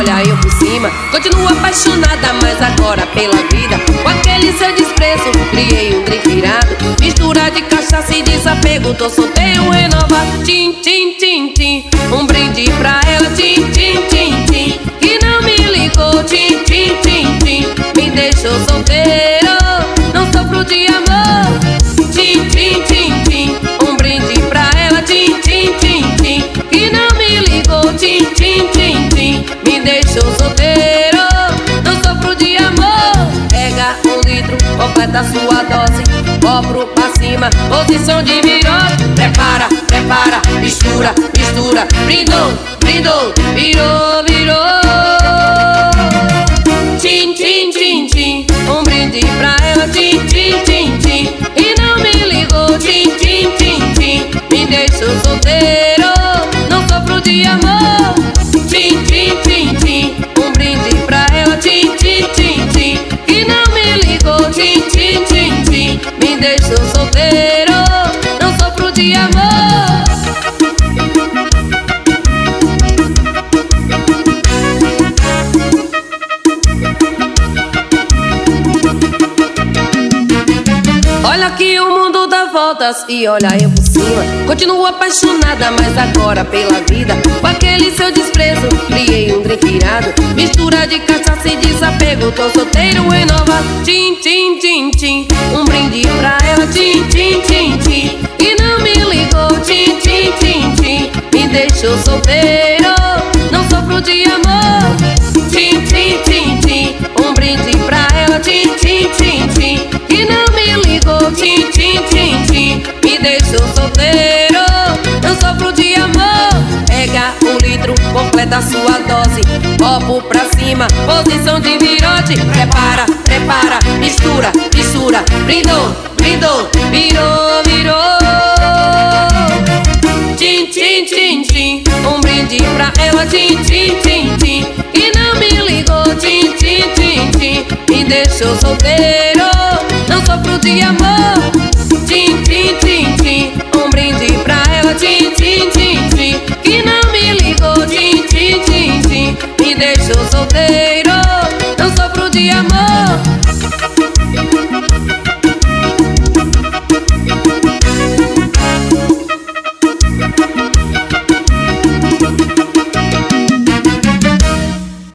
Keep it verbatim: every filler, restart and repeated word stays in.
olha eu por cima. Continuo apaixonada, mas agora pela vida. Com aquele seu desprezo, criei um drink virado. Mistura de cachaça e desapego, tô solteiro renovado. Tim, tim, tim, tim, um brinde pra ela. Tim, tim, tim, tim, que não me ligou. Tim, tim, tim, tim, me deixou solteiro, não sofro de amor. Tim, tim, tim, tim, um brinde pra ela. Tim, tim, tim, tim, que não me ligou. Tim, tim, tim, tim, me deixou solteiro, não sofro de amor. Pega um litro, completa sua dose, copo pra cima, posição de virote. Prepara, prepara, mistura, mistura. Brindou, brindou, virou, virou. Tim, tim, tim, tim, um brinde pra ela. Tim, tim, tim, tim, e não me ligou. Tim, tim, tim, tim, me deixou solteiro, não sofro de amor. Tim, tim, tim, tim, um brinde pra ela. Tim, tim, tim, tim, e não me ligou. Tim, tim, tim, tim, me deixou solteiro, não sofro de amor. Olha que o mundo dá voltas e olha eu por cima. Continuo apaixonada, mas agora pela vida. Com aquele seu desprezo, criei um drink virado. Mistura de cachaça e desapego, tô solteiro renovado. Tim, tim, tim, tim, um brinde pra ela. Tim, tim, tim, tim, e não me ligou. Tim, tim, tim, tim, me deixou solteiro, não sofro de amor. Tim, tim, tim, tim, um brinde pra ela. Tim, tim, tim, tim, e não me ligou. Tim, tim, tim, tim, me deixou solteiro, não sofro de amor. Pega um litro, completa sua dose, copo pra cima, posição de virote. Prepara, prepara, mistura, mistura. Brindou, brindou, virou, virou. Tim, tim, tim, tim, um brinde pra ela. Tim, tim, tim, tim, e não me ligou. Tim, tim, tim, tim, me deixou solteiro, não sofro de amor. Tim, tim, tim, tim, um brinde pra ela. Tim, tim, tim, tim, que não me ligou. Tim, tim, tim, tim, me deixou solteiro,